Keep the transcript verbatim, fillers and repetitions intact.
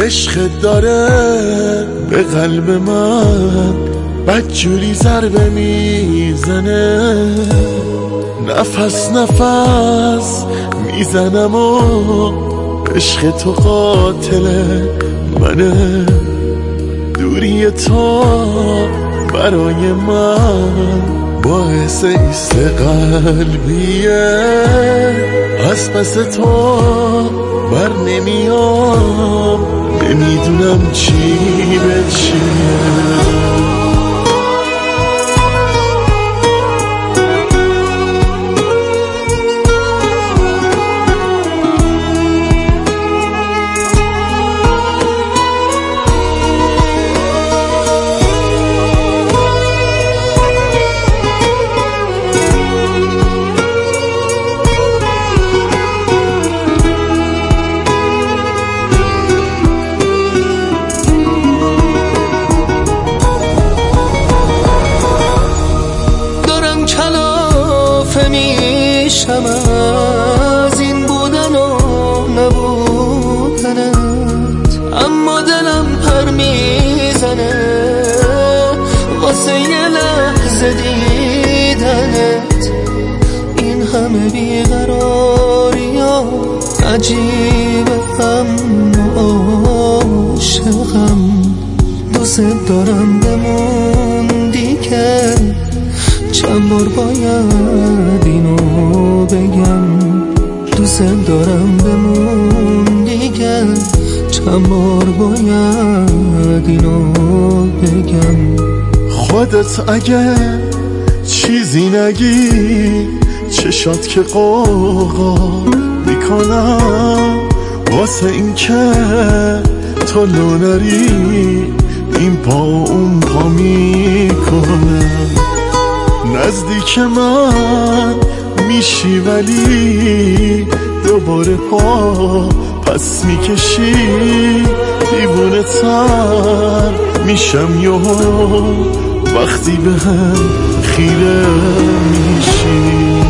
عشق داره به قلب من بدجوری ضربه میزنه، نفس نفس میزنم و عشق تو قاتل منه. دوری تو برای من باعث ایست قلبیه، از پس تو بر نمیام، نمیدونم چی به چیه. میشم از این بودن و نبودنت، اما دلم پر میزنه واسه یه لحظه دیدنت. این همه بیقراری ها عجیبه، هم عاشقم، دوست دارم بموندی که چند بار باید اینو بگم. دوست دارم بموندی که چند بار باید اینو بگم. خودت اگه چیزی نگی چشات که قوقا میکنم، واسه این که تو لونری این پا اون پا میکنم. نزدیک من میشی ولی دوباره پا پس میکشی، دیوونه تر میشم یهو وقتی به هم خیره میشی.